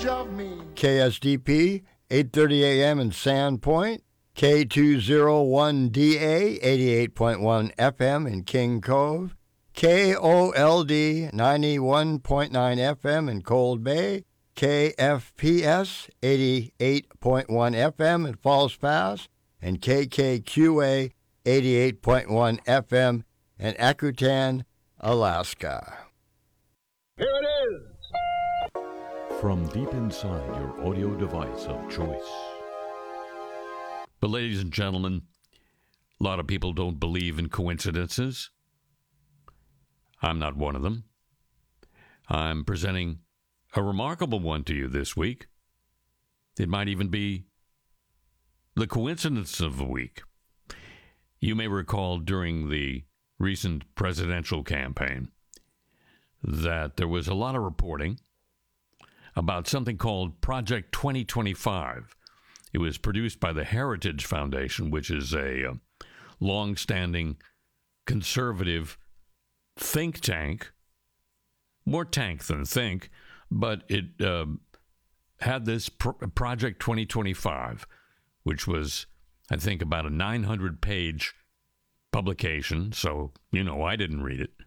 image of me. KSDP, 8:30 a.m. in Sandpoint. K201DA, 88.1 FM in King Cove. KOLD, 91.9 FM in Cold Bay. KFPS, 88.1 FM in Falls Pass. And KKQA, 88.1 FM in Akutan, Alaska. Here it is. From deep inside your audio device of choice. But ladies and gentlemen, a lot of people don't believe in coincidences. I'm not one of them. I'm presenting a remarkable one to you this week. It might even be the coincidence of the week. You may recall during the recent presidential campaign that there was a lot of reporting about something called Project 2025. It was produced by the Heritage Foundation, which is a long-standing conservative think tank, more tank than think, but it had this Project 2025, which was, I think, about a 900-page publication, so, I didn't read it.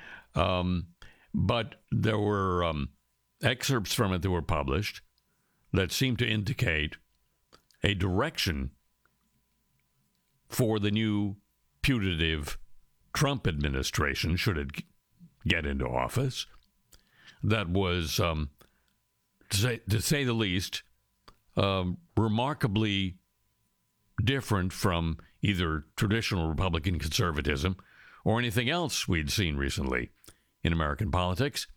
But there were excerpts from it that were published that seemed to indicate a direction for the new putative Trump administration, should it get into office, that was, to say the least, remarkably different from either traditional Republican conservatism or anything else we'd seen recently in American politics.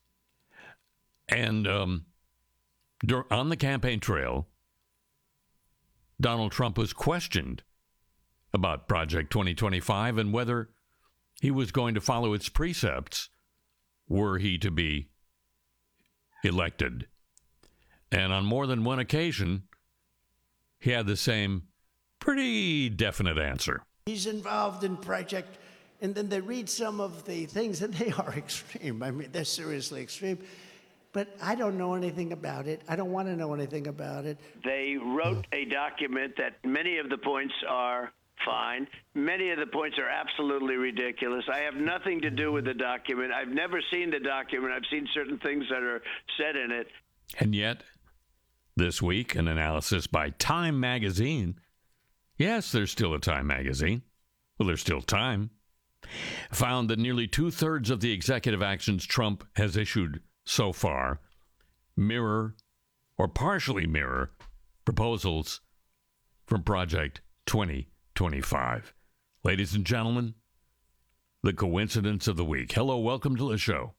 And on the campaign trail, Donald Trump was questioned about Project 2025 and whether he was going to follow its precepts were he to be elected. And on more than one occasion, he had the same pretty definite answer. He's involved in Project, and then they read some of the things, and they are extreme. I mean, they're seriously extreme. But I don't know anything about it. I don't want to know anything about it. They wrote a document that many of the points are fine. Many of the points are absolutely ridiculous. I have nothing to do with the document. I've never seen the document. I've seen certain things that are said in it. And yet, this week, an analysis by Time Magazine, yes, there's still a Time Magazine, well, there's still time, found that nearly two-thirds of the executive actions Trump has issued so far mirror or partially mirror proposals from Project 2025. Ladies and gentlemen, the coincidence of the week. Hello, welcome to the show.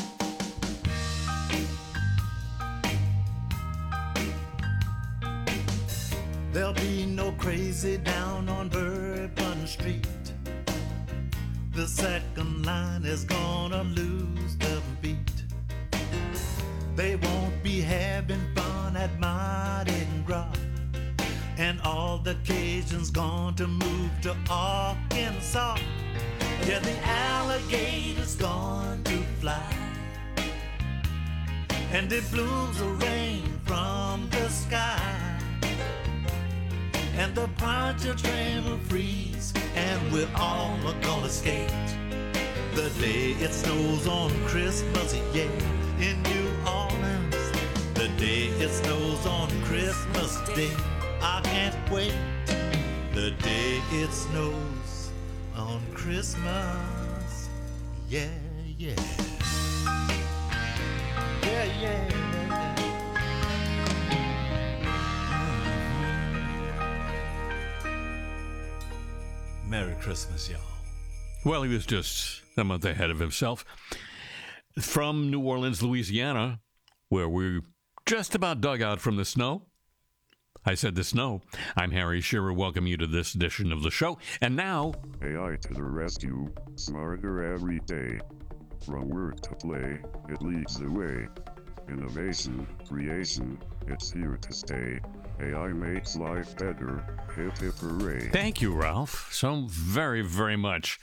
There'll be no crazy down on Bourbon Street. The second line is gonna lose the beat. They won't be having fun at Mardi Gras, and all the Cajuns going to move to Arkansas. Yeah, the alligator's going to fly, and it blooms will rain from the sky. And the Poncho train will freeze, and we're all gonna skate the day it snows on Christmas, yeah, in New Orleans. The day it snows on Christmas Day, I can't wait. The day it snows on Christmas, yeah, yeah. Yeah, yeah. Merry Christmas, y'all. Well, he was just a month ahead of himself. From New Orleans, Louisiana, where we just about dug out from the snow. I said the snow. I'm Harry Shearer. Welcome you to this edition of the show. And now, AI to the rescue, smarter every day. From work to play, it leads the way. Innovation, creation, it's here to stay. AI makes life better. Hip hip hooray. Thank you, Ralph, so very, very much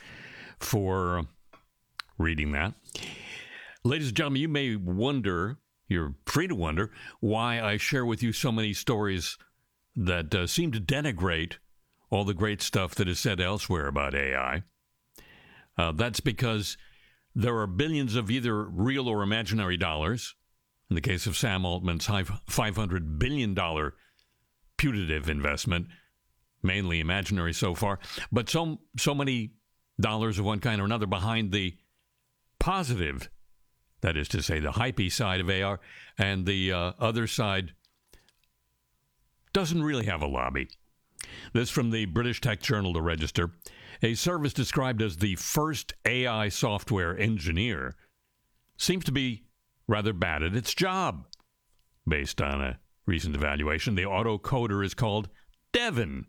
for reading that. Ladies and gentlemen, you may wonder, you're free to wonder why I share with you so many stories that seem to denigrate all the great stuff that is said elsewhere about AI. That's because there are billions of either real or imaginary dollars. In the case of Sam Altman's $500 billion putative investment, mainly imaginary so far, but so many dollars of one kind or another behind the positive, that is to say, the hypey side of AR, and the other side doesn't really have a lobby. This from the British tech journal The Register. A service described as the first AI software engineer seems to be rather bad at its job. Based on a recent evaluation, the autocoder is called Devin.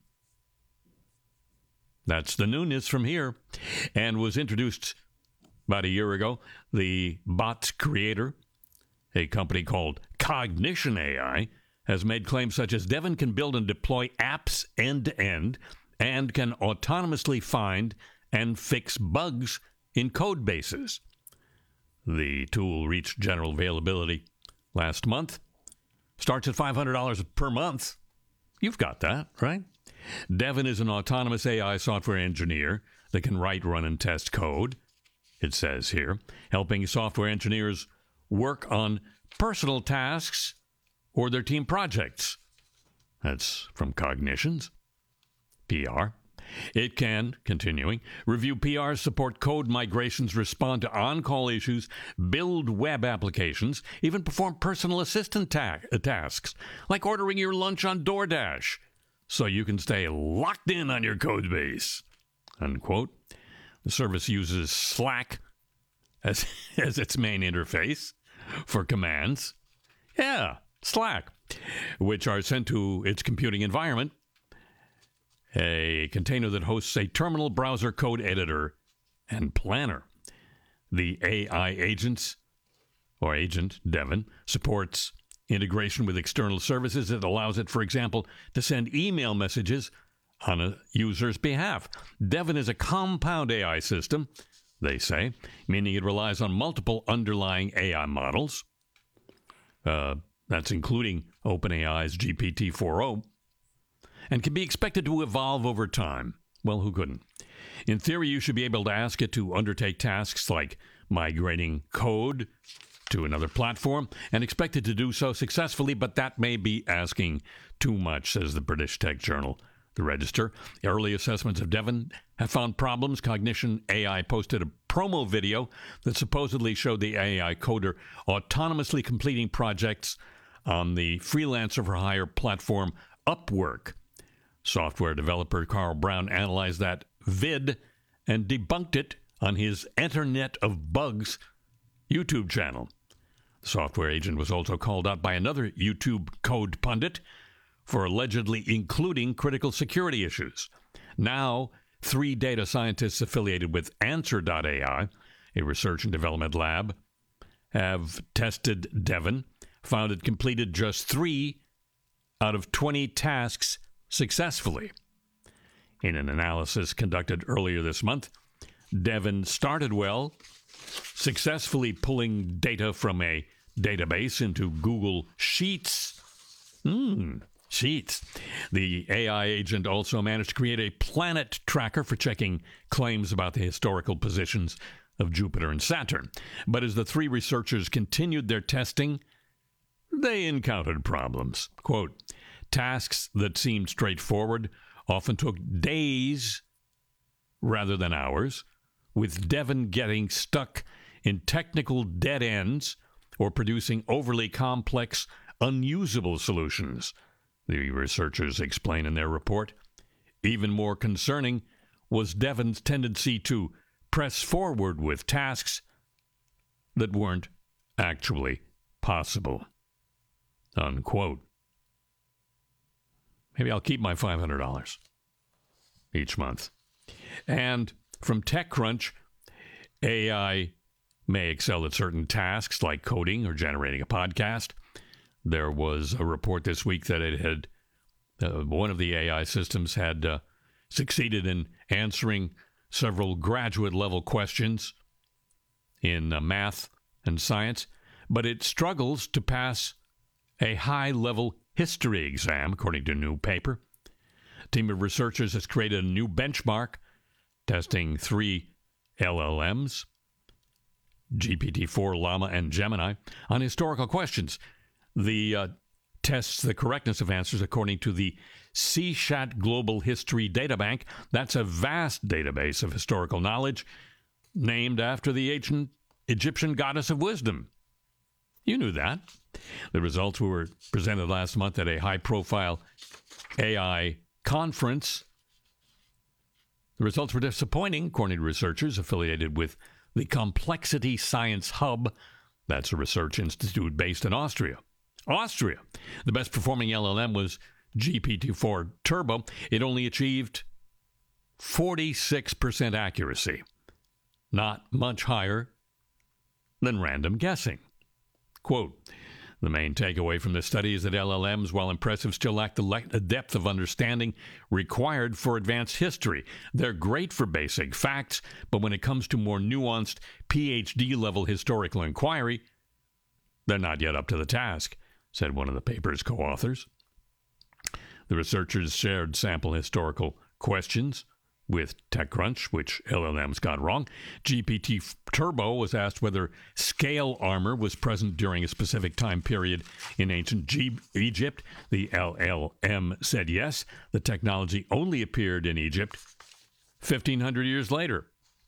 That's the newness from here, and was introduced about a year ago. The bot's creator, a company called Cognition AI, has made claims such as Devin can build and deploy apps end-to-end and can autonomously find and fix bugs in code bases. The tool reached general availability last month. Starts at $500 per month. You've got that, right? Devin is an autonomous AI software engineer that can write, run, and test code, it says here, helping software engineers work on personal tasks or their team projects. That's from Cognition's PR. It can, continuing, review PRs, support code migrations, respond to on-call issues, build web applications, even perform personal assistant tasks, like ordering your lunch on DoorDash, so you can stay locked in on your code base, unquote. The service uses Slack as its main interface for commands. Yeah, Slack, which are sent to its computing environment, a container that hosts a terminal, browser, code editor, and planner. The AI agent, Devin, supports integration with external services. It allows it, for example, to send email messages on a user's behalf. Devin is a compound AI system, they say, meaning it relies on multiple underlying AI models. That's including OpenAI's GPT-4o, and can be expected to evolve over time. Well, who couldn't? In theory, you should be able to ask it to undertake tasks like migrating code to another platform and expect it to do so successfully, but that may be asking too much, says the British tech journal The Register. Early assessments of Devin have found problems. Cognition AI posted a promo video that supposedly showed the AI coder autonomously completing projects on the freelancer for hire platform Upwork. Software developer Carl Brown analyzed that vid and debunked it on his Internet of Bugs YouTube channel. The software agent was also called out by another YouTube code pundit for allegedly including critical security issues. Now, 3 data scientists affiliated with Answer.ai, a research and development lab, have tested Devin, found it completed just 3 out of 20 tasks successfully. In an analysis conducted earlier this month, Devin started well, successfully pulling data from a database into Google Sheets. Sheets. The AI agent also managed to create a planet tracker for checking claims about the historical positions of Jupiter and Saturn. But as the 3 researchers continued their testing, they encountered problems. Quote, tasks that seemed straightforward often took days rather than hours, with Devin getting stuck in technical dead ends or producing overly complex, unusable solutions, the researchers explain in their report. Even more concerning was Devin's tendency to press forward with tasks that weren't actually possible, unquote. Maybe I'll keep my $500 each month. And from TechCrunch, AI may excel at certain tasks like coding or generating a podcast. There was a report this week that it had one of the AI systems had succeeded in answering several graduate-level questions in math and science. but it struggles to pass a high-level history exam, according to a new paper. A team of researchers has created a new benchmark, testing 3 LLMs, GPT-4, Llama, and Gemini, on historical questions. The tests the correctness of answers according to the CSHAT Global History Databank. That's a vast database of historical knowledge named after the ancient Egyptian goddess of wisdom. You knew that. The results were presented last month at a high-profile AI conference. The results were disappointing, according to researchers affiliated with the Complexity Science Hub. That's a research institute based in Austria. The best-performing LLM was GPT-4 Turbo. It only achieved 46% accuracy, not much higher than random guessing. Quote, the main takeaway from this study is that LLMs, while impressive, still lack the depth of understanding required for advanced history. They're great for basic facts, but when it comes to more nuanced PhD-level historical inquiry, they're not yet up to the task, said one of the paper's co-authors. The researchers shared sample historical questions with TechCrunch, which LLMs got wrong. GPT Turbo was asked whether scale armor was present during a specific time period in ancient Egypt. The LLM said yes. The technology only appeared in Egypt 1,500 years later.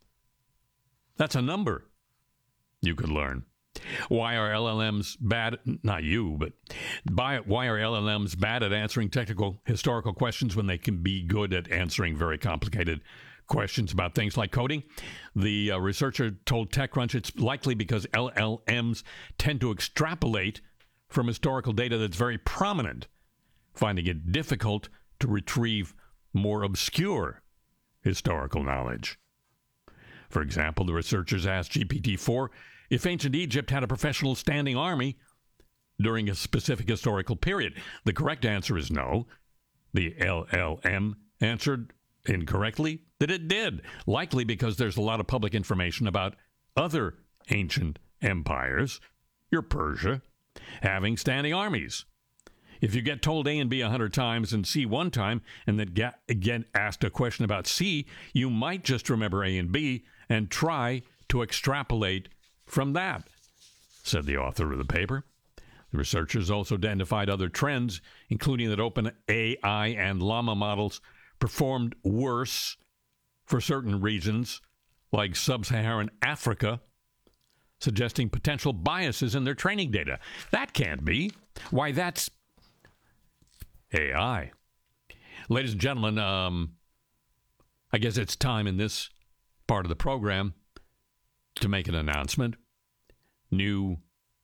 That's a number you could learn. Why are LLMs bad? Not you, but why are LLMs bad at answering technical historical questions when they can be good at answering very complicated questions about things like coding? The researcher told TechCrunch it's likely because LLMs tend to extrapolate from historical data that's very prominent, finding it difficult to retrieve more obscure historical knowledge. For example, the researchers asked GPT-4 if ancient Egypt had a professional standing army during a specific historical period. The correct answer is no. The LLM answered incorrectly that it did, likely because there's a lot of public information about other ancient empires, your Persia, having standing armies. If you get told A and B 100 times and C one time, and then get asked a question about C, you might just remember A and B and try to extrapolate from that, said the author of the paper. The researchers also identified other trends, including that OpenAI and Llama models performed worse for certain regions, like sub-Saharan Africa, suggesting potential biases in their training data. That can't be. Why, that's AI. Ladies and gentlemen, I guess it's time in this part of the program to make an announcement. New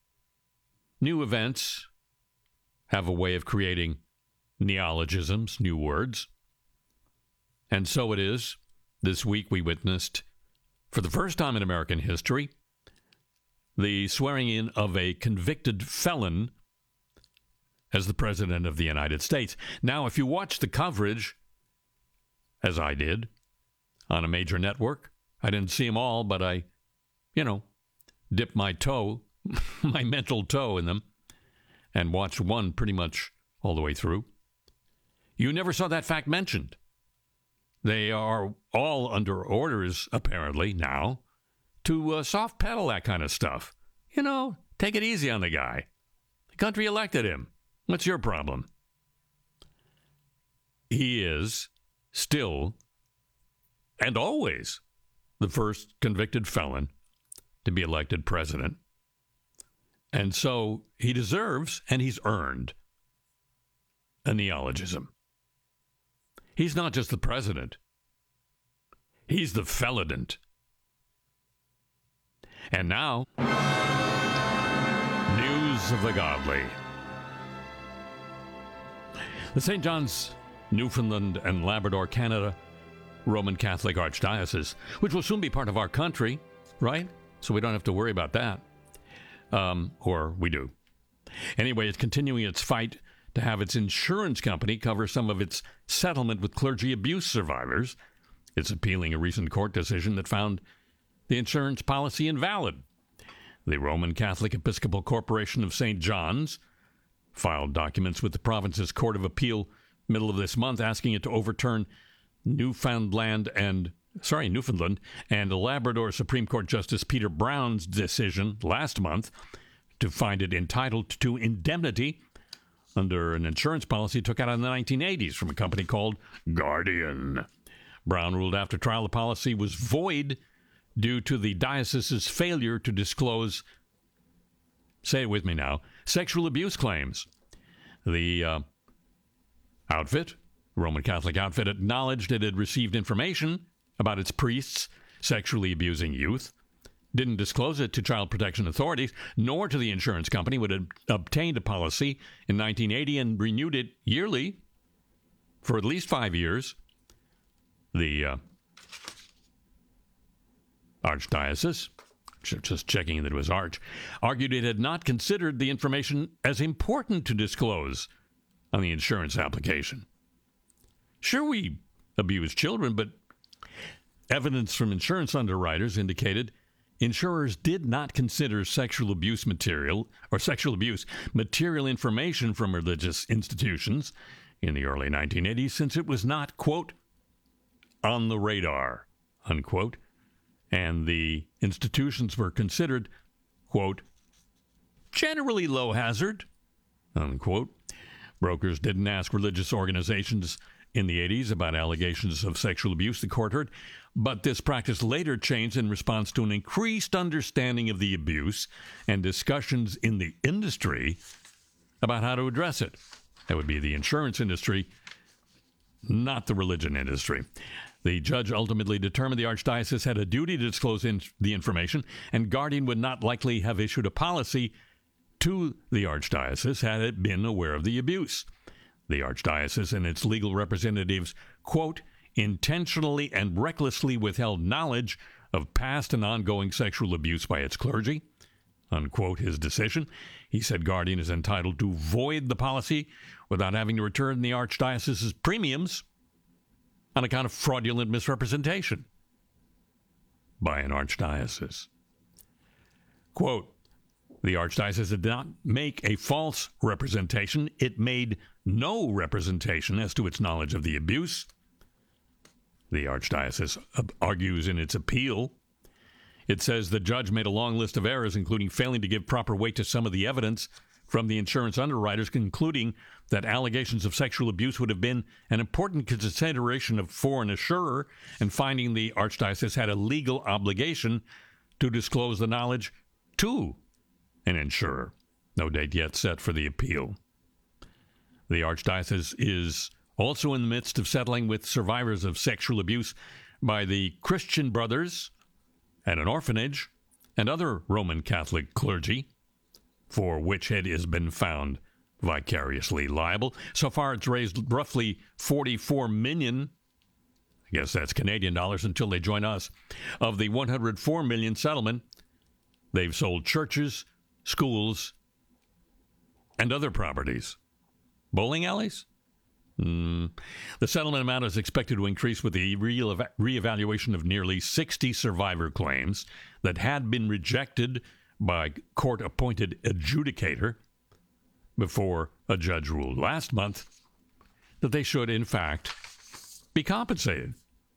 events have a way of creating neologisms, new words. And so it is. This week we witnessed, for the first time in American history, the swearing in of a convicted felon as the President of the United States. Now, if you watch the coverage, as I did, on a major network, I didn't see them all, but I dipped my toe, my mental toe in them, and watched one pretty much all the way through. You never saw that fact mentioned. They are all under orders, apparently, now, to soft pedal that kind of stuff. Take it easy on the guy. The country elected him. What's your problem? He is still, and always, the first convicted felon to be elected president. And so he deserves, and he's earned, a neologism. He's not just the president. He's the felidant. And now, news of the godly. The St. John's, Newfoundland and Labrador, Canada, Roman Catholic Archdiocese, which will soon be part of our country, right? So we don't have to worry about that. Or we do. Anyway, it's continuing its fight to have its insurance company cover some of its settlement with clergy abuse survivors. It's appealing a recent court decision that found the insurance policy invalid. The Roman Catholic Episcopal Corporation of St. John's filed documents with the province's Court of Appeal middle of this month asking it to overturn Newfoundland and Labrador Supreme Court Justice Peter Brown's decision last month to find it entitled to indemnity under an insurance policy it took out in the 1980s from a company called Guardian. Brown ruled after trial the policy was void due to the diocese's failure to disclose, say it with me now, sexual abuse claims. The Roman Catholic outfit, acknowledged it had received information about its priests sexually abusing youth, didn't disclose it to child protection authorities, nor to the insurance company, but had obtained a policy in 1980 and renewed it yearly for at least 5 years. The Archdiocese, just checking that it was Arch, argued it had not considered the information as important to disclose on the insurance application. Sure, we abuse children, but evidence from insurance underwriters indicated insurers did not consider sexual abuse material information from religious institutions in the early 1980s since it was not, quote, on the radar, unquote, and the institutions were considered, quote, generally low hazard, unquote. Brokers didn't ask religious organizations in the 80s about allegations of sexual abuse, the court heard, but this practice later changed in response to an increased understanding of the abuse and discussions in the industry about how to address it. That would be the insurance industry, not the religion industry. The judge ultimately determined the Archdiocese had a duty to disclose the information, and Guardian would not likely have issued a policy to the Archdiocese had it been aware of the abuse. The Archdiocese and its legal representatives, quote, intentionally and recklessly withheld knowledge of past and ongoing sexual abuse by its clergy, unquote, his decision. He said Guardian is entitled to void the policy without having to return the Archdiocese's premiums on account of fraudulent misrepresentation by an archdiocese. Quote, the Archdiocese did not make a false representation. It made no representation as to its knowledge of the abuse. The Archdiocese argues in its appeal. It says the judge made a long list of errors, including failing to give proper weight to some of the evidence from the insurance underwriters, concluding that allegations of sexual abuse would have been an important consideration for an insurer, and finding the Archdiocese had a legal obligation to disclose the knowledge to an insurer. No date yet set for the appeal. The Archdiocese is also in the midst of settling with survivors of sexual abuse by the Christian Brothers at an orphanage and other Roman Catholic clergy, for which it has been found vicariously liable. So far, it's raised roughly $44 million, I guess that's Canadian dollars until they join us, of the $104 million settlement. They've sold churches, schools, and other properties. Bowling alleys? The settlement amount is expected to increase with the reevaluation of nearly 60 survivor claims that had been rejected by court-appointed adjudicator before a judge ruled last month that they should, in fact, be compensated.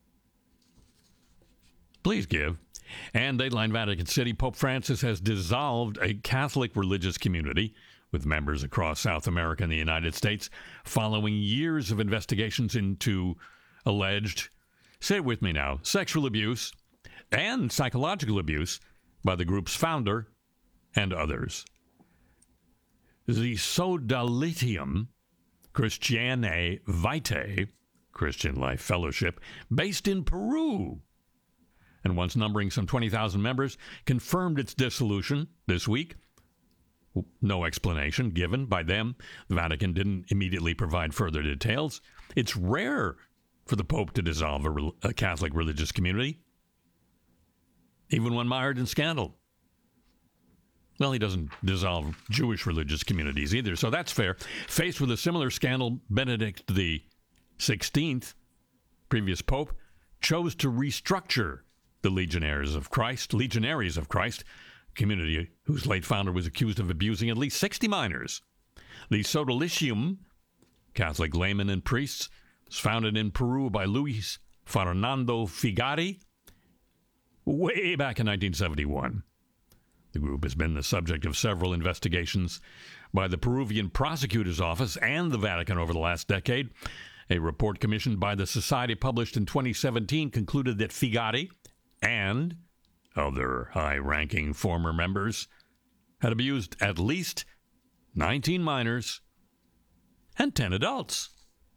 Please give. And Dateline Vatican City, Pope Francis has dissolved a Catholic religious community with members across South America and the United States following years of investigations into alleged, say it with me now, sexual abuse and psychological abuse by the group's founder and others. The Sodalitium Christianae Vitae, Christian Life Fellowship, based in Peru, and once numbering some 20,000 members, confirmed its dissolution this week. No explanation given by them. The Vatican didn't immediately provide further details. It's rare for the Pope to dissolve a Catholic religious community, even when mired in scandal. Well, he doesn't dissolve Jewish religious communities either, so that's fair. Faced with a similar scandal, Benedict XVI, previous Pope, chose to restructure the Legionaries of Christ community whose late founder was accused of abusing at least 60 minors. The Sodalicium, Catholic laymen and priests, was founded in Peru by Luis Fernando Figari way back in 1971. The group has been the subject of several investigations by the Peruvian Prosecutor's Office and the Vatican over the last decade. A report commissioned by the Society published in 2017 concluded that Figari and other high-ranking former members had abused at least 19 minors and 10 adults.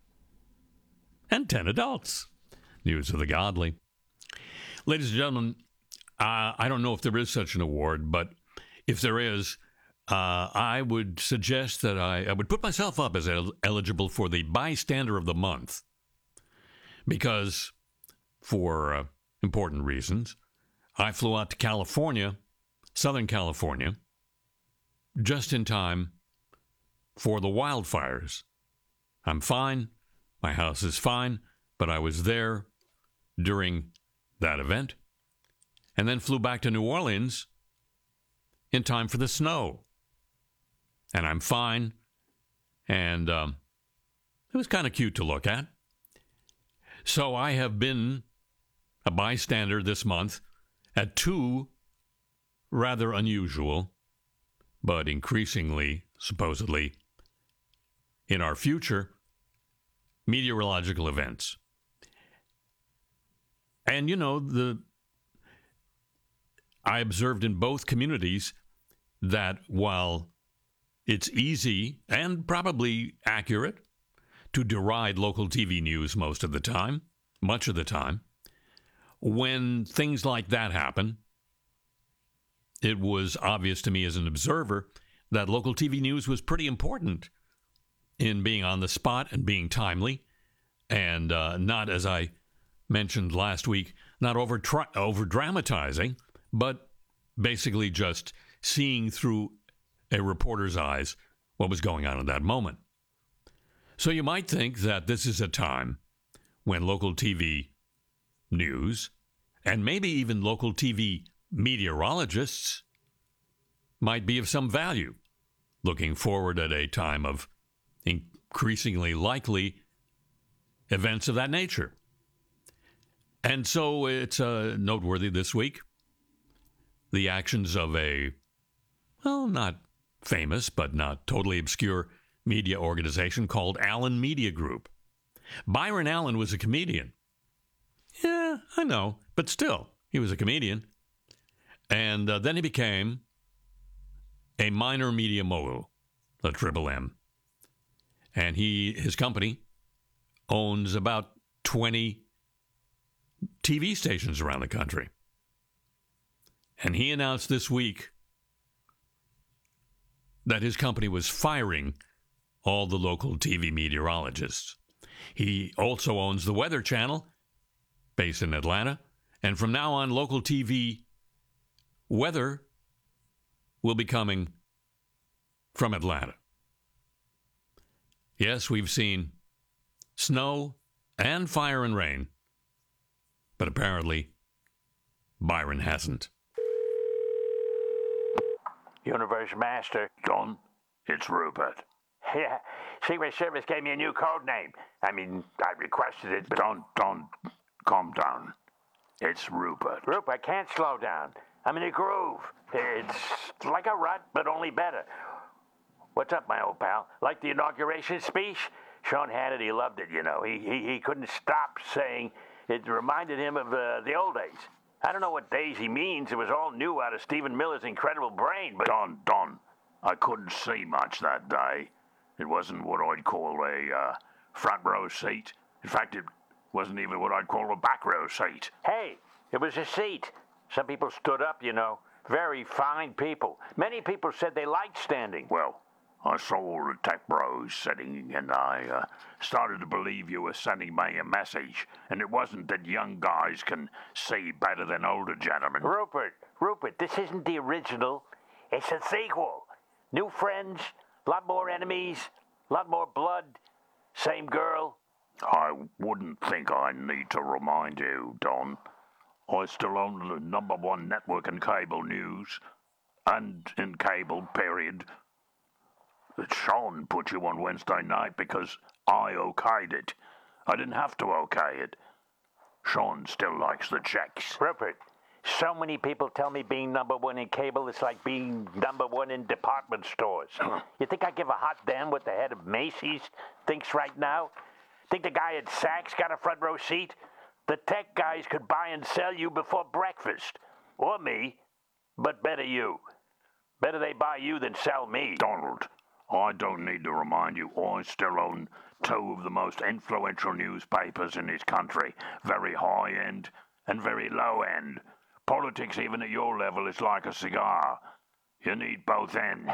News of the godly. Ladies and gentlemen, I don't know if there is such an award, but if there is, I would suggest that I would put myself up as eligible for the Bystander of the Month because, for important reasons, I flew out to California, Southern California, just in time for the wildfires. I'm fine. My house is fine, but I was there during that event and then flew back to New Orleans in time for the snow. And I'm fine, and it was kind of cute to look at. So I have been a bystander this month at two rather unusual, but increasingly, supposedly, in our future, meteorological events. And, you know, I observed in both communities that while it's easy and probably accurate to deride local TV news much of the time, when things like that happen, it was obvious to me as an observer that local TV news was pretty important in being on the spot and being timely and not, as I mentioned last week, not over-dramatizing, but basically just seeing through a reporter's eyes what was going on at that moment. So you might think that this is a time when local TV news and maybe even local TV meteorologists might be of some value, looking forward at a time of increasingly likely events of that nature. And so it's noteworthy this week, the actions of a, well, not famous but not totally obscure media organization called Allen Media Group. Byron Allen was a comedian. Yeah, I know, but still, he was a comedian. And then he became a minor media mogul, a Triple M. And his company owns about 20 TV stations around the country. And he announced this week that his company was firing all the local TV meteorologists. He also owns the Weather Channel, based in Atlanta, and from now on, local TV weather will be coming from Atlanta. Yes, we've seen snow and fire and rain, but apparently Byron hasn't. Universe Master. Don, it's Rupert. Yeah, Secret Service gave me a new code name. I mean, I requested it, but... Don, calm down. It's Rupert. Rupert, can't slow down. I'm in a groove. It's like a rut, but only better. What's up, my old pal? Like the inauguration speech? Sean Hannity loved it, you know. He couldn't stop saying it reminded him of the old days. I don't know what days he means. It was all new out of Stephen Miller's incredible brain, but... Don, I couldn't see much that day. It wasn't what I'd call a front row seat. In fact, it wasn't even what I'd call a back row seat. Hey, it was a seat. Some people stood up, you know. Very fine people. Many people said they liked standing. Well, I saw all the tech bros sitting, and I started to believe you were sending me a message, and it wasn't that young guys can see better than older gentlemen. Rupert, this isn't the original. It's a sequel. New friends, a lot more enemies, a lot more blood, same girl. I wouldn't think I need to remind you, Don. I still own the #1 network in cable news, and in cable, period. Sean put you on Wednesday night because I okayed it. I didn't have to okay it. Sean still likes the checks. Rupert, so many people tell me being number one in cable is like being number one in department stores. You think I give a hot damn what the head of Macy's thinks right now? Think the guy at Saks got a front row seat? The tech guys could buy and sell you before breakfast. Or me. But better you. Better they buy you than sell me. Donald, I don't need to remind you, I still own 2 of the most influential newspapers in this country. Very high end and very low end. Politics, even at your level, is like a cigar. You need both ends.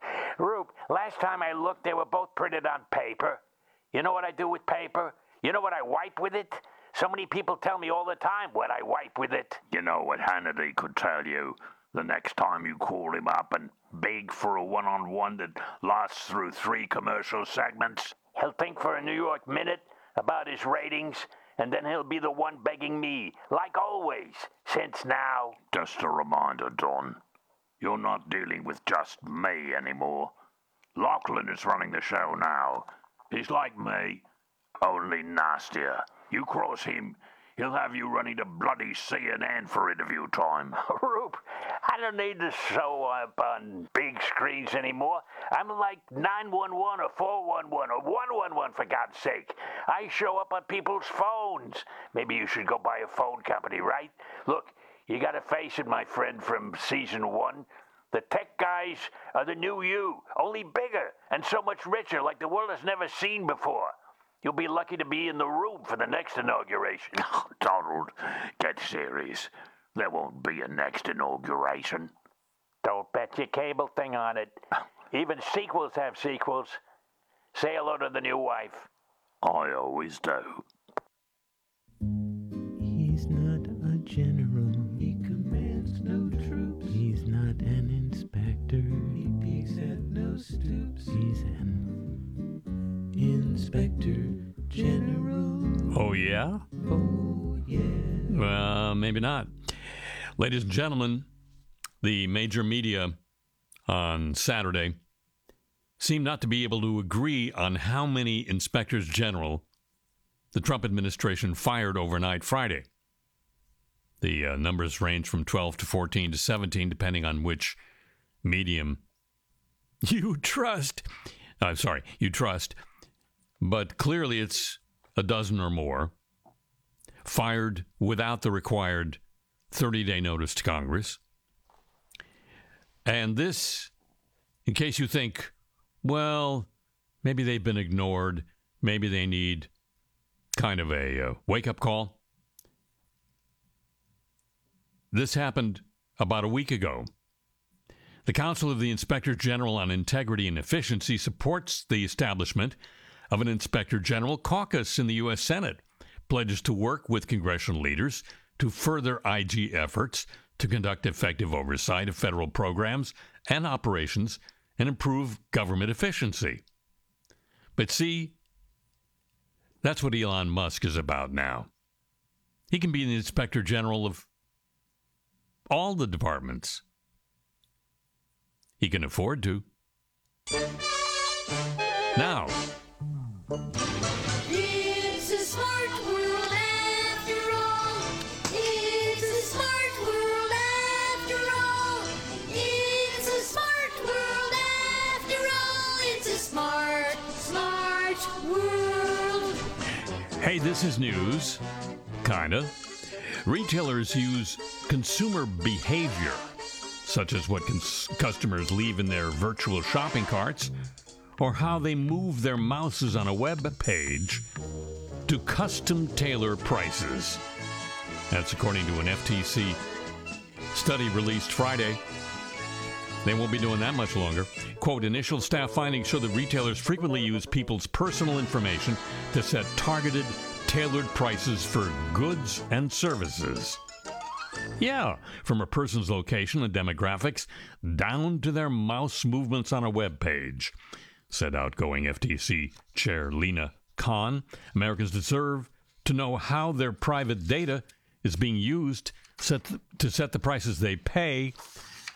Rube, last time I looked, they were both printed on paper. You know what I do with paper? You know what I wipe with it? So many people tell me all the time what I wipe with it. You know what Hannity could tell you the next time you call him up and beg for a one-on-one that lasts through 3 commercial segments? He'll think for a New York Minute about his ratings, and then he'll be the one begging me, like always, since now. Just a reminder, Don. You're not dealing with just me anymore. Lachlan is running the show now. He's like me, only nastier. You cross him, he'll have you running to bloody CNN for interview time. Rube, I don't need to show up on big screens anymore. I'm like 911 or 411 or 111, for God's sake. I show up on people's phones. Maybe you should go buy a phone company, right? Look, you gotta face it, my friend from season 1. The tech guys are the new you, only bigger and so much richer, like the world has never seen before. You'll be lucky to be in the room for the next inauguration. Oh, Donald, get serious. There won't be a next inauguration. Don't bet your cable thing on it. Even sequels have sequels. Say hello to the new wife. I always do. He's not a general. He commands no troops. He's not an inspector. He peeks at no stoops. He's an Inspector General. Oh, yeah? Oh, yeah. Maybe not. Ladies and gentlemen, the major media on Saturday seemed not to be able to agree on how many inspectors general the Trump administration fired overnight Friday. The numbers range from 12 to 14 to 17, depending on which medium you trust. You trust. But clearly it's a dozen or more fired without the required 30-day notice to Congress. And this, in case you think, well, maybe they've been ignored, maybe they need kind of a wake-up call. This happened about a week ago. The Council of the Inspector General on Integrity and Efficiency supports the establishment of an Inspector General caucus in the U.S. Senate, pledges to work with congressional leaders to further IG efforts to conduct effective oversight of federal programs and operations and improve government efficiency. But see, that's what Elon Musk is about now. He can be the Inspector General of all the departments. He can afford to. Now, it's a smart world after all. It's a smart world after all. It's a smart world after all. It's a smart world. hey, this is news. Kinda. Retailers use consumer behavior, such as what customers leave in their virtual shopping carts, or how they move their mouses on a web page, to custom tailor prices. That's according to an FTC study released Friday. They won't be doing that much longer. Quote, initial staff findings show that retailers frequently use people's personal information to set targeted, tailored prices for goods and services. Yeah, from a person's location and demographics down to their mouse movements on a web page, said outgoing FTC Chair Lena Khan. Americans deserve to know how their private data is being used to set the prices they pay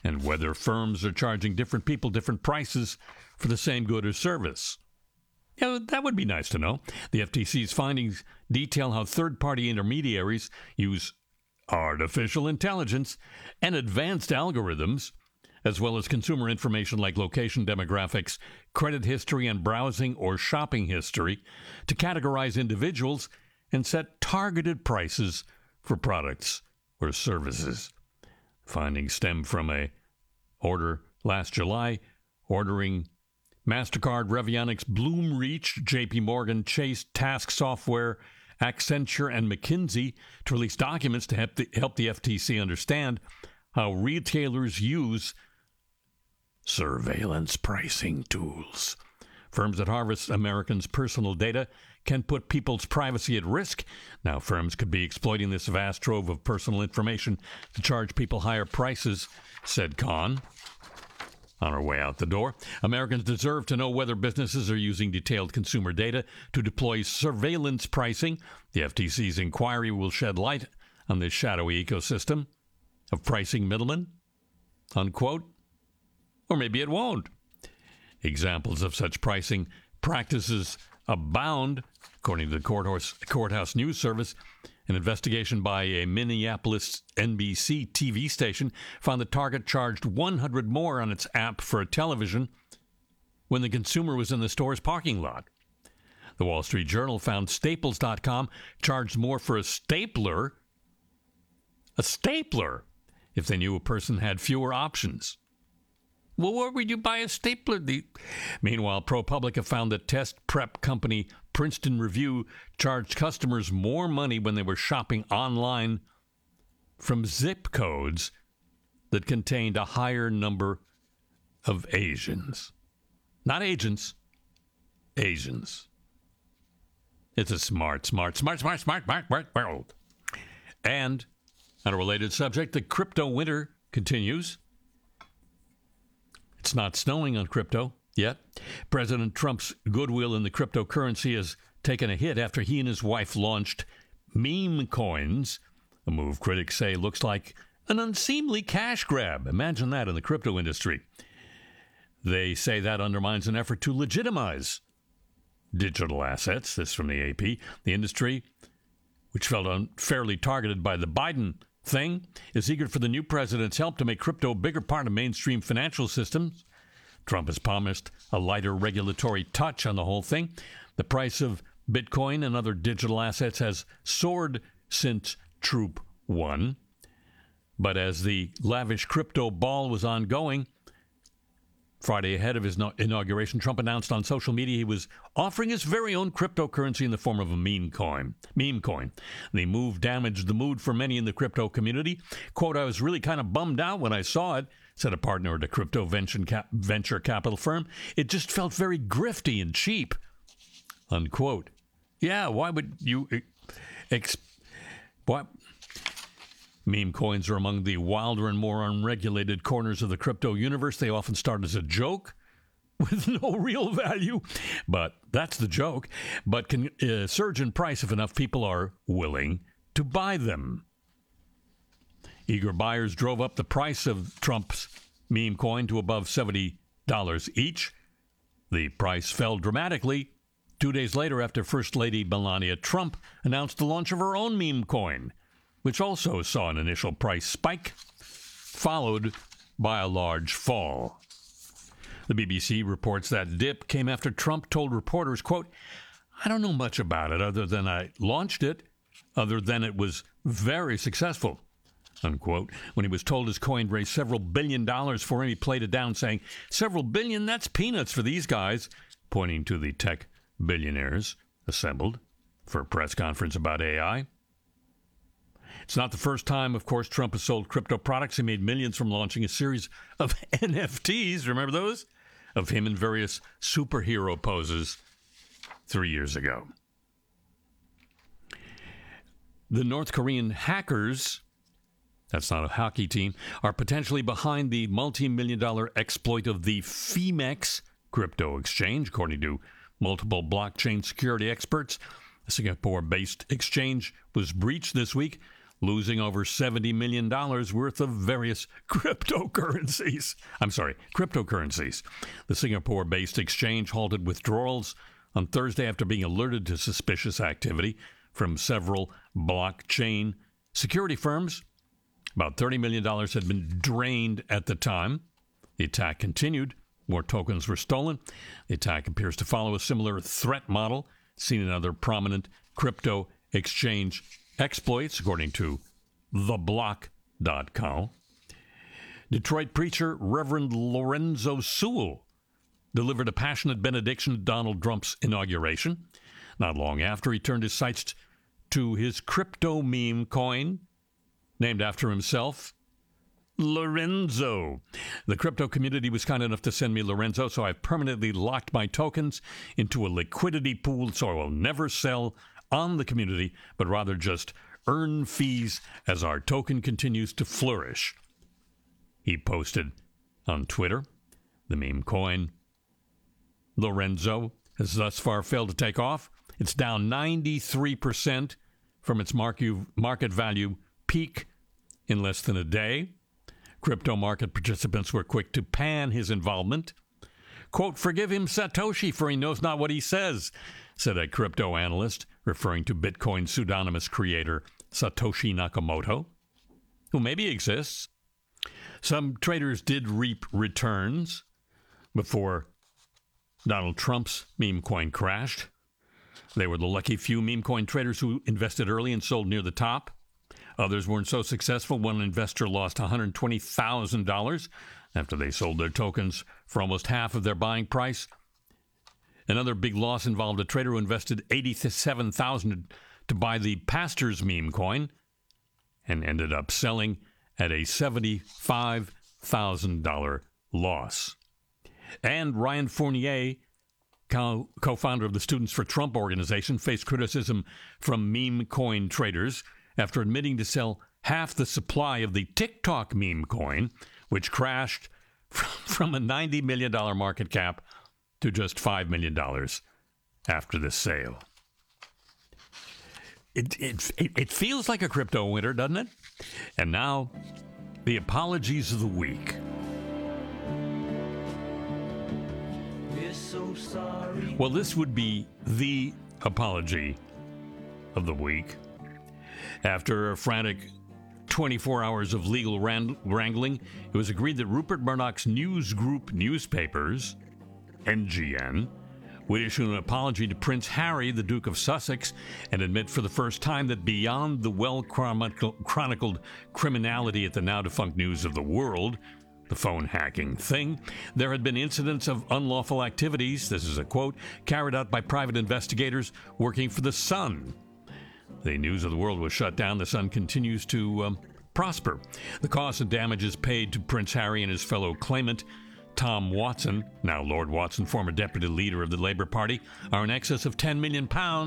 and whether firms are charging different people different prices for the same good or service. Yeah, that would be nice to know. The FTC's findings detail how third-party intermediaries use artificial intelligence and advanced algorithms, as well as consumer information like location demographics, credit history, and browsing or shopping history, to categorize individuals and set targeted prices for products or services. Findings stem from a order last July ordering MasterCard, Revionics, Bloomreach, JP Morgan, Chase, Task Software, Accenture, and McKinsey to release documents to help the FTC understand how retailers use surveillance pricing tools. Firms that harvest Americans' personal data can put people's privacy at risk. Now, firms could be exploiting this vast trove of personal information to charge people higher prices, said Khan. On our way out the door, Americans deserve to know whether businesses are using detailed consumer data to deploy surveillance pricing. The FTC's inquiry will shed light on this shadowy ecosystem of pricing middlemen, unquote. Or maybe it won't. Examples of such pricing practices abound, according to the Courthouse News Service. An investigation by a Minneapolis NBC TV station found that Target charged $100 more on its app for a television when the consumer was in the store's parking lot. The Wall Street Journal found Staples.com charged more for a stapler, if they knew a person had fewer options. Well, where would you buy a stapler? Meanwhile, ProPublica found that test prep company Princeton Review charged customers more money when they were shopping online from zip codes that contained a higher number of Asians. Not agents, Asians. It's a smart world. And on a related subject, the crypto winter continues. It's not snowing on crypto yet. President Trump's goodwill in the cryptocurrency has taken a hit after he and his wife launched meme coins, a move critics say looks like an unseemly cash grab. Imagine that in the crypto industry. They say that undermines an effort to legitimize digital assets. This from the AP. The industry, which felt unfairly targeted by the Biden thing, is eager for the new president's help to make crypto a bigger part of mainstream financial systems. Trump has promised a lighter regulatory touch on the whole thing. The price of Bitcoin and other digital assets has soared since Troop 1. But as the lavish crypto ball was ongoing, Friday ahead of his inauguration, Trump announced on social media he was offering his very own cryptocurrency in the form of a meme coin. The move damaged the mood for many in the crypto community. Quote, "I was really kind of bummed out when I saw it," said a partner at a crypto venture capital firm. "It just felt very grifty and cheap," unquote. Yeah, why would you... What? Meme coins are among the wilder and more unregulated corners of the crypto universe. They often start as a joke with no real value, but that's the joke, but can surge in price if enough people are willing to buy them. Eager buyers drove up the price of Trump's meme coin to above $70 each. The price fell dramatically 2 days later after First Lady Melania Trump announced the launch of her own meme coin, which also saw an initial price spike, followed by a large fall. The BBC reports that dip came after Trump told reporters, quote, "I don't know much about it other than I launched it, other than it was very successful," unquote. When he was told his coin raised several $1 billion for him, he played it down, saying, "$several billion, that's peanuts for these guys," pointing to the tech billionaires assembled for a press conference about AI. It's not the first time, of course, Trump has sold crypto products. He made millions from launching a series of NFTs, remember those? Of him in various superhero poses 3 years ago. The North Korean hackers, that's not a hockey team, are potentially behind the multi-million-dollar exploit of the Phemex crypto exchange, according to multiple blockchain security experts. The Singapore-based exchange was breached this week. losing over $70 million worth of various cryptocurrencies. The Singapore-based exchange halted withdrawals on Thursday after being alerted to suspicious activity from several blockchain security firms. About $30 million had been drained at the time. The attack continued. More tokens were stolen. The attack appears to follow a similar threat model seen in other prominent crypto exchange exploits, according to TheBlock.com. Detroit preacher Reverend Lorenzo Sewell delivered a passionate benediction at Donald Trump's inauguration. Not long after, he turned his sights to his crypto meme coin, named after himself, Lorenzo. The crypto community was kind enough to send me Lorenzo, so I've permanently locked my tokens into a liquidity pool, so I will never sell on the community, but rather just earn fees as our token continues to flourish. He posted on Twitter. The meme coin Lorenzo has thus far failed to take off. It's down 93% from its market value peak in less than a day. Crypto market participants were quick to pan his involvement. Quote, "Forgive him Satoshi, for he knows not what he says," said a crypto analyst, referring to Bitcoin pseudonymous creator Satoshi Nakamoto, who maybe exists. Some traders did reap returns before Donald Trump's meme coin crashed. They were the lucky few meme coin traders who invested early and sold near the top. Others weren't so successful. One investor lost $120,000 after they sold their tokens for almost half of their buying price. Another big loss involved a trader who invested $87,000 to buy the pastor's meme coin and ended up selling at a $75,000 loss. And Ryan Fournier, co-founder of the Students for Trump organization, faced criticism from meme coin traders after admitting to sell half the supply of the TikTok meme coin, which crashed from a $90 million market cap to just $5 million after the sale. It feels like a crypto winter, doesn't it? And now, the apologies of the week. We're so sorry. Well, this would be the apology of the week. After a frantic 24 hours of legal wrangling, it was agreed that Rupert Murdoch's News Group newspapers, NGN, would issue an apology to Prince Harry, the Duke of Sussex, and admit for the first time that beyond the well-chronicled criminality at the now-defunct News of the World, the phone hacking thing, there had been incidents of unlawful activities, this is a quote, carried out by private investigators working for The Sun. The News of the World was shut down. The Sun continues to prosper. The costs and damages paid to Prince Harry and his fellow claimant, Tom Watson, now Lord Watson, former deputy leader of the Labour Party, are in excess of £10 million.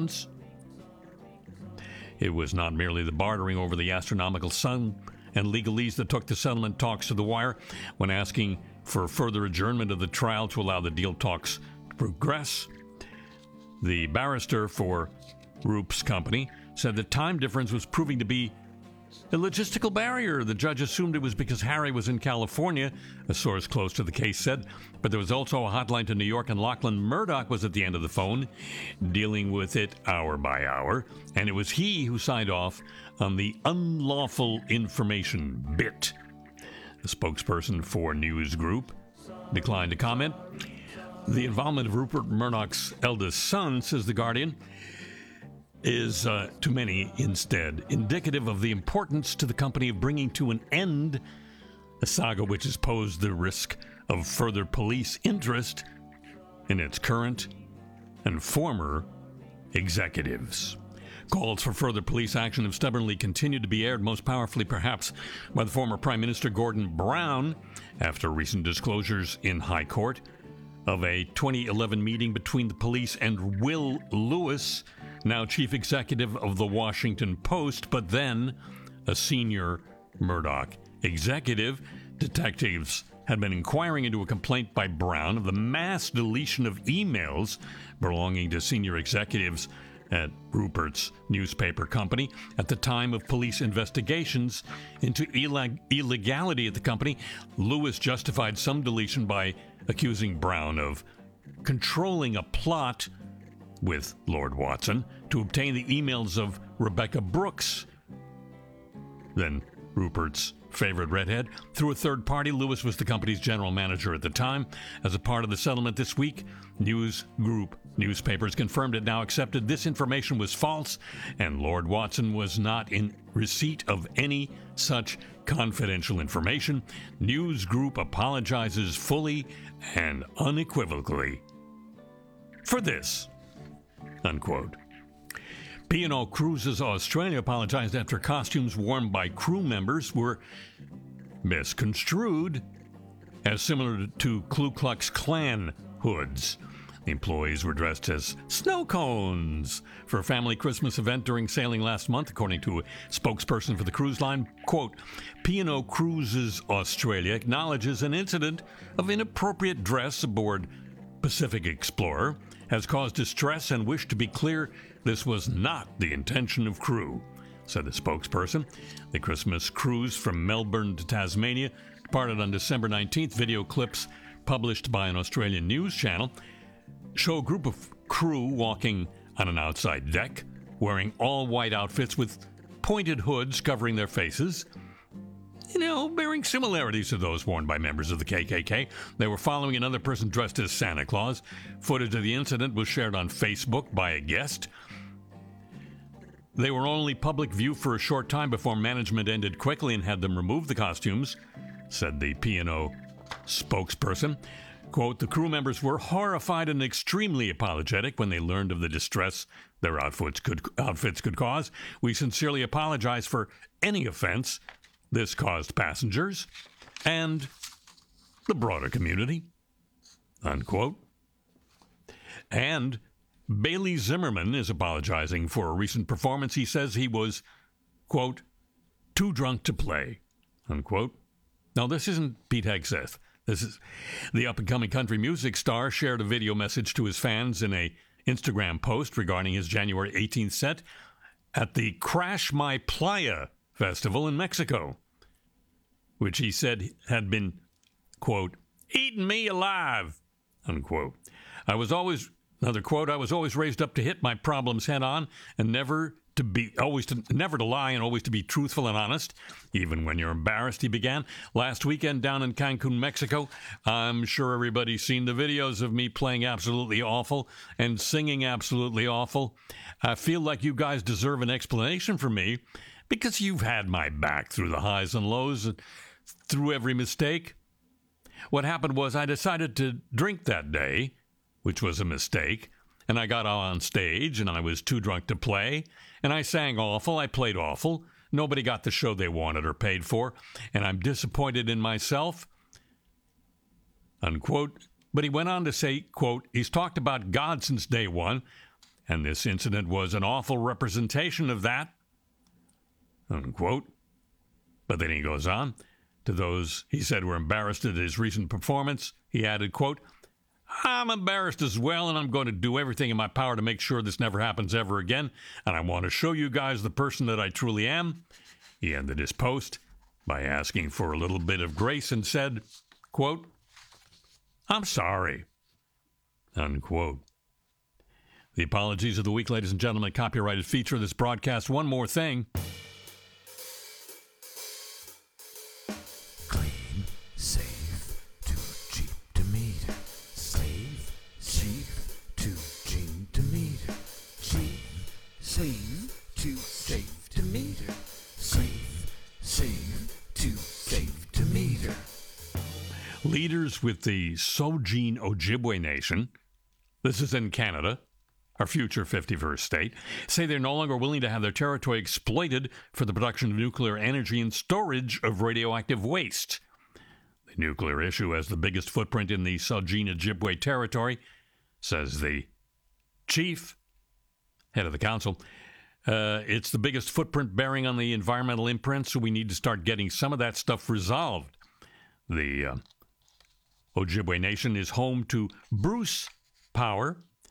It was not merely the bartering over the astronomical sum and legalese that took the settlement talks to the wire. When asking for further adjournment of the trial to allow the deal talks to progress, the barrister for Rupp's company said the time difference was proving to be a logistical barrier. The judge assumed it was because Harry was in California, a source close to the case said, but there was also a hotline to New York, and Lachlan Murdoch was at the end of the phone, dealing with it hour by hour, and it was he who signed off on the unlawful information bit. The spokesperson for News Group declined to comment. The involvement of Rupert Murdoch's eldest son, says The Guardian, is, to many instead, indicative of the importance to the company of bringing to an end a saga which has posed the risk of further police interest in its current and former executives. Calls for further police action have stubbornly continued to be aired, most powerfully perhaps by the former Prime Minister Gordon Brown, after recent disclosures in High Court of a 2011 meeting between the police and Will Lewis, now chief executive of the Washington Post, but then a senior Murdoch executive. Detectives had been inquiring into a complaint by Brown of the mass deletion of emails belonging to senior executives at Rupert's newspaper company. At the time of police investigations into illegality at the company, Lewis justified some deletion by accusing Brown of controlling a plot with Lord Watson to obtain the emails of Rebecca Brooks, then Rupert's favorite redhead. Through a third party, Lewis was the company's general manager at the time. As a part of the settlement this week, News Group newspapers confirmed it now accepted this information was false, and Lord Watson was not in receipt of any such confidential information. News Group apologizes fully and unequivocally for this, unquote. P&O Cruises Australia apologized after costumes worn by crew members were misconstrued as similar to Ku Klux Klan hoods. The employees were dressed as snow cones for a family Christmas event during sailing last month, according to a spokesperson for the cruise line. Quote, P&O Cruises Australia acknowledges an incident of inappropriate dress aboard Pacific Explorer has caused distress and wish to be clear this was not the intention of crew, said the spokesperson. The Christmas cruise from Melbourne to Tasmania departed on December 19th. Video clips published by an Australian news channel show a group of crew walking on an outside deck, wearing all white outfits with pointed hoods covering their faces, bearing similarities to those worn by members of the KKK. They were following another person dressed as Santa Claus. Footage of the incident was shared on Facebook by a guest. They were only public view for a short time before management ended quickly and had them remove the costumes, said the P&O spokesperson. Quote, the crew members were horrified and extremely apologetic when they learned of the distress their outfits could cause. We sincerely apologize for any offense this caused passengers and the broader community, unquote. And Bailey Zimmerman is apologizing for a recent performance. He says he was, quote, too drunk to play, unquote. Now, this isn't Pete Hegseth. This is the up-and-coming country music star shared a video message to his fans in a Instagram post regarding his January 18th set at the Crash My Playa Festival in Mexico, which he said had been, quote, eating me alive, unquote. Another quote, I was always raised up to hit my problems head on and never to lie and always to be truthful and honest, even when you're embarrassed, he began. Last weekend down in Cancun, Mexico, I'm sure everybody's seen the videos of me playing absolutely awful and singing absolutely awful. I feel like you guys deserve an explanation from me because you've had my back through the highs and lows and through every mistake. What happened was I decided to drink that day, which was a mistake, and I got on stage and I was too drunk to play, and I sang awful, I played awful. Nobody got the show they wanted or paid for, and I'm disappointed in myself, unquote. But he went on to say, quote, he's talked about God since day one, and this incident was an awful representation of that, unquote. But then he goes on. To those he said were embarrassed at his recent performance, he added, quote, I'm embarrassed as well, and I'm going to do everything in my power to make sure this never happens ever again, and I want to show you guys the person that I truly am. He ended his post by asking for a little bit of grace and said, quote, I'm sorry, unquote. The apologies of the week, ladies and gentlemen, copyrighted feature of this broadcast. One more thing. Leaders with the Saugeen Ojibwe Nation, this is in Canada, our future 51st state, say they're no longer willing to have their territory exploited for the production of nuclear energy and storage of radioactive waste. The nuclear issue has the biggest footprint in the Saugeen Ojibwe territory, says the chief, head of the council. It's the biggest footprint bearing on the environmental imprint, so we need to start getting some of that stuff resolved. The Ojibwe Nation is home to Bruce Power,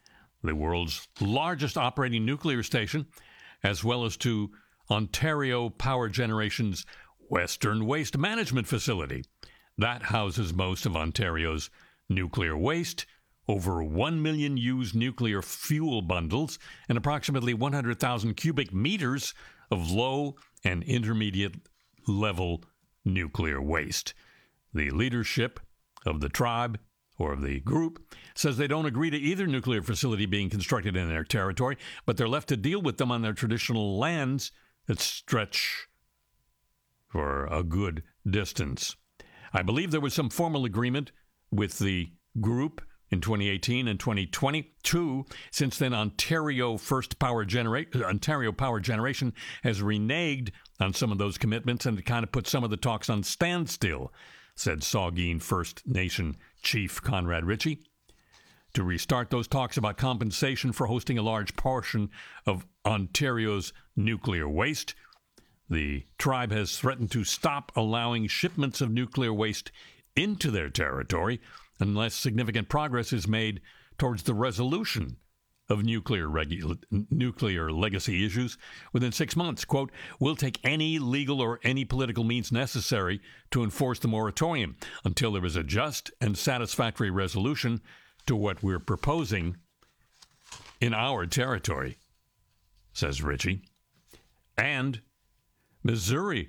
the world's largest operating nuclear station, as well as to Ontario Power Generation's Western Waste Management Facility. That houses most of Ontario's nuclear waste, over 1 million used nuclear fuel bundles, and approximately 100,000 cubic meters of low and intermediate level nuclear waste. The leadership of the tribe, or of the group, says they don't agree to either nuclear facility being constructed in their territory, but they're left to deal with them on their traditional lands that stretch for a good distance. I believe there was some formal agreement with the group in 2018 and 2022. Since then, Ontario Power Generation has reneged on some of those commitments and kind of put some of the talks on standstill, said Saugeen First Nation Chief Conrad Ritchie. To restart those talks about compensation for hosting a large portion of Ontario's nuclear waste, the tribe has threatened to stop allowing shipments of nuclear waste into their territory unless significant progress is made towards the resolution of nuclear legacy issues within 6 months. Quote, "We'll take any legal or any political means necessary to enforce the moratorium until there is a just and satisfactory resolution to what we're proposing in our territory," says Ritchie. And Missouri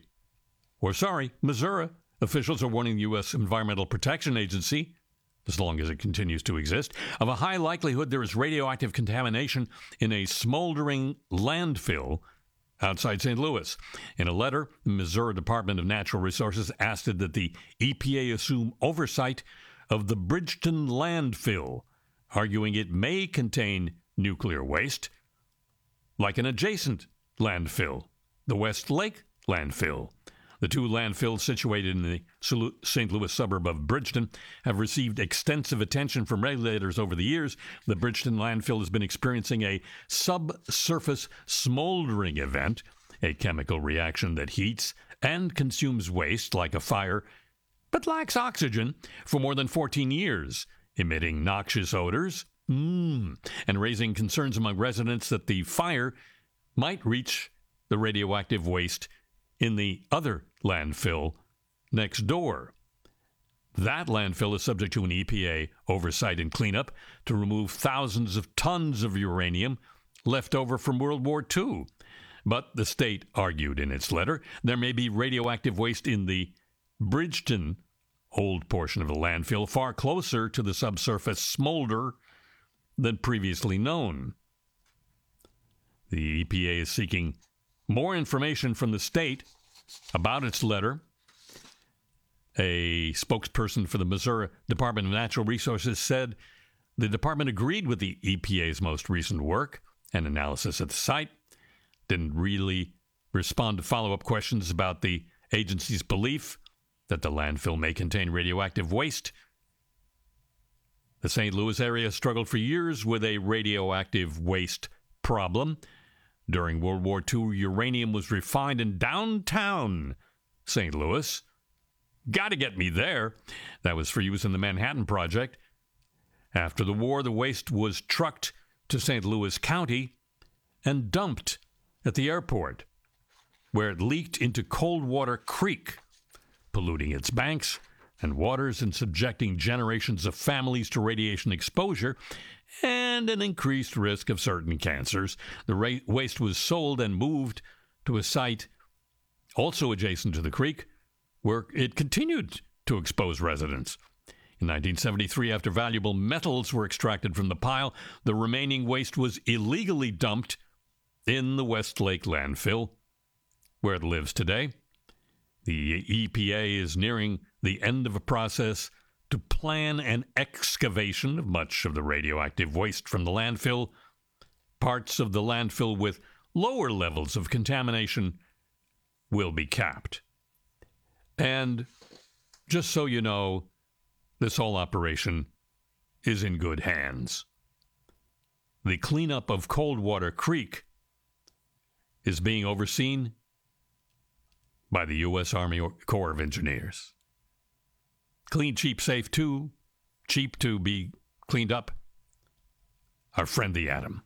officials are warning the U.S. Environmental Protection Agency, as long as it continues to exist, of a high likelihood there is radioactive contamination in a smoldering landfill outside St. Louis. In a letter, the Missouri Department of Natural Resources asked that the EPA assume oversight of the Bridgeton landfill, arguing it may contain nuclear waste, like an adjacent landfill, the West Lake landfill. The two landfills situated in the St. Louis suburb of Bridgeton have received extensive attention from regulators over the years. The Bridgeton landfill has been experiencing a subsurface smoldering event, a chemical reaction that heats and consumes waste like a fire, but lacks oxygen, for more than 14 years, emitting noxious odors and raising concerns among residents that the fire might reach the radioactive waste in the other landfill next door. That landfill is subject to an EPA oversight and cleanup to remove thousands of tons of uranium left over from World War II. But the state argued in its letter there may be radioactive waste in the Bridgeton old portion of the landfill far closer to the subsurface smolder than previously known. The EPA is seeking more information from the state about its letter. A spokesperson for the Missouri Department of Natural Resources said the department agreed with the EPA's most recent work and analysis at the site, didn't really respond to follow-up questions about the agency's belief that the landfill may contain radioactive waste. The St. Louis area struggled for years with a radioactive waste problem. During World War II, uranium was refined in downtown St. Louis. Gotta get me there. That was for use in the Manhattan Project. After the war, the waste was trucked to St. Louis County and dumped at the airport, where it leaked into Coldwater Creek, polluting its banks and waters and subjecting generations of families to radiation exposure and an increased risk of certain cancers. The waste was sold and moved to a site also adjacent to the creek, where it continued to expose residents. In 1973, after valuable metals were extracted from the pile, the remaining waste was illegally dumped in the West Lake landfill, where it lives today. The EPA is nearing the end of a process to plan an excavation of much of the radioactive waste from the landfill. Parts of the landfill with lower levels of contamination will be capped. And just so you know, this whole operation is in good hands. The cleanup of Coldwater Creek is being overseen by the U.S. Army Corps of Engineers. Clean, cheap, safe too. Cheap to be cleaned up. our friend the Atom.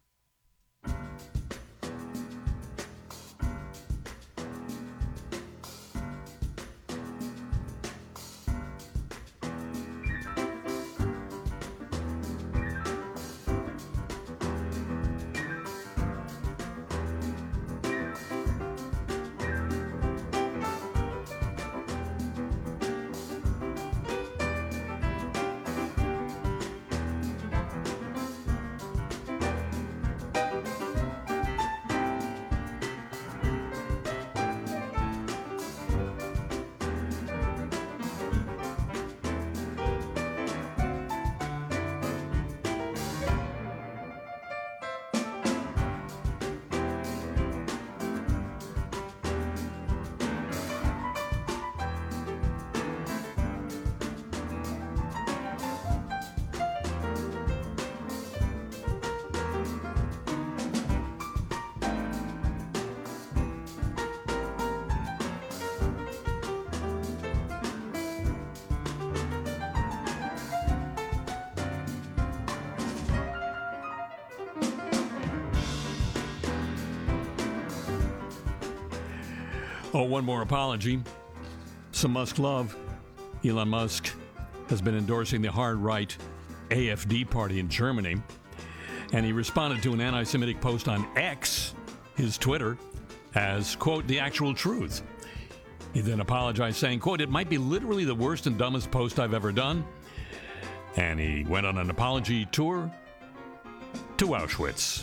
Oh, one more apology. Some Musk love. Elon Musk has been endorsing the hard-right AfD party in Germany, and he responded to an anti-Semitic post on X, his Twitter, as, quote, the actual truth. He then apologized, saying, quote, it might be literally the worst and dumbest post I've ever done. And he went on an apology tour to Auschwitz.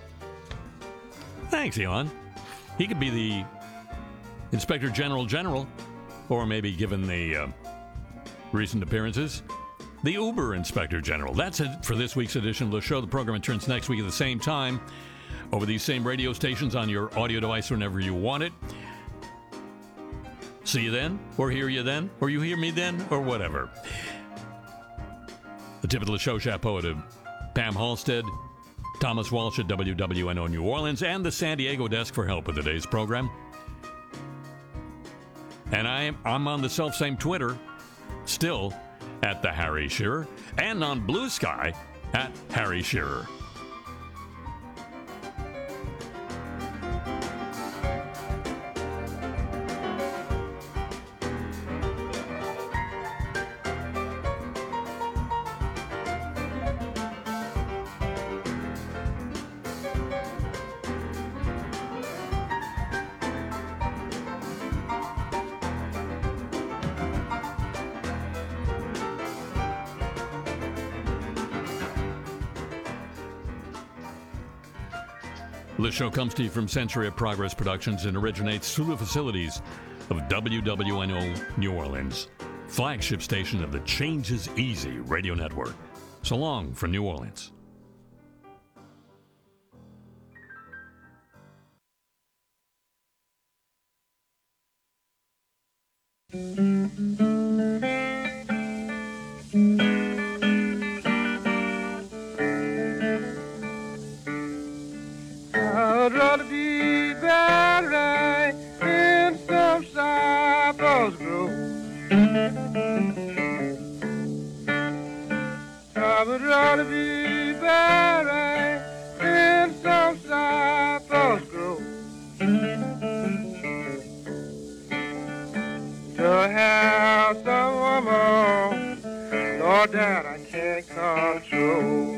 Thanks, Elon. He could be the Inspector General, or maybe, given the recent appearances, the Uber Inspector General. That's it for this week's edition of the show. The program returns next week at the same time over these same radio stations on your audio device whenever you want it. See you then, or hear you then, or you hear me then, or whatever. The tip of the show, chapeau to Pam Halstead, Thomas Walsh at WWNO New Orleans, and the San Diego desk for help with today's program. And I'm on the self-same Twitter, still at the Harry Shearer, and on Blue Sky at Harry Shearer. This show comes to you from Century of Progress Productions and originates through the facilities of WWNO New Orleans, flagship station of the Change is Easy radio network. So long from New Orleans. I'd rather be buried in some cypress grove. I would rather be buried in some cypress grove. To have some woman, Lord, that I can't control.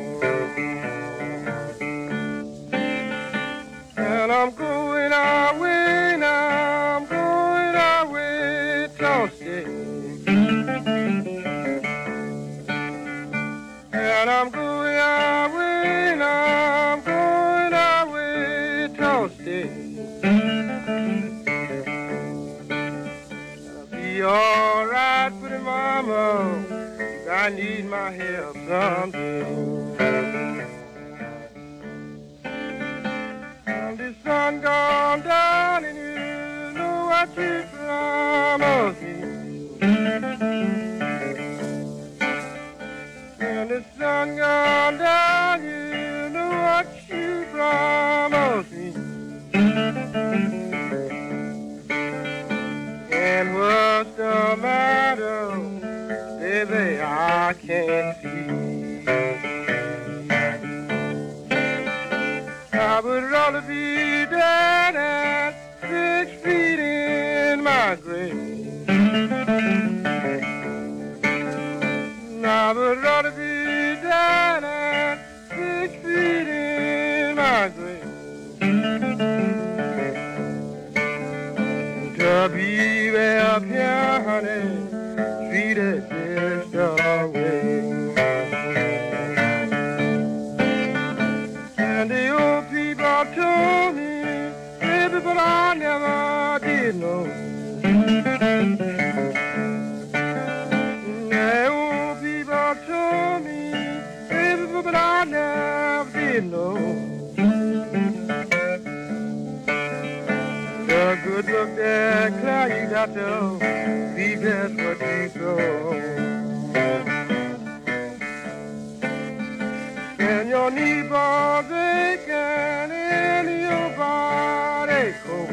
And I'm going away now, I'm going away to stay. And I'm going away now, I'm going away to stay. I'll be alright, pretty mama, I need my help someday. The sun gone down and you know what you promised me. When the sun gone down, you know what you promised me. And what's the matter, baby, I can't see. I would rather be dead at 6 feet in my grave. I would rather be dead at 6 feet in my grave. To be way up here, honey, treated just away. And the old people told me, baby, but I never did know. The old people told me, baby, but I never did know. The good look that Claire, you got to be just what you throw. And your knee bones aching and your body cold.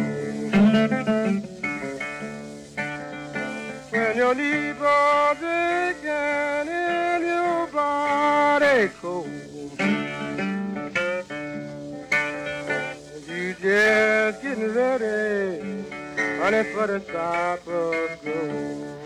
When your knee bones aching and your body cold. You just getting ready, honey, for the Cypress Grove.